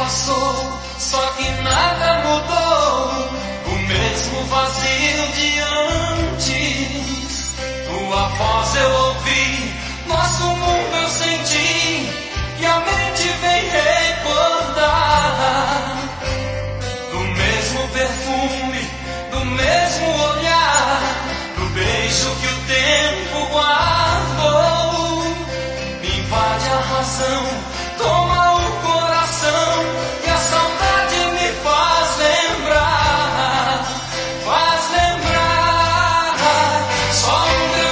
passou, só que nada mudou. O mesmo vazio de antes. Tua voz eu ouvi, nosso mundo eu senti, e a mente vem recordar do mesmo perfume, do mesmo olhar, do beijo que o tempo guardou. Me invade a razão, toma o coração, e a saudade me faz lembrar, faz lembrar. Só um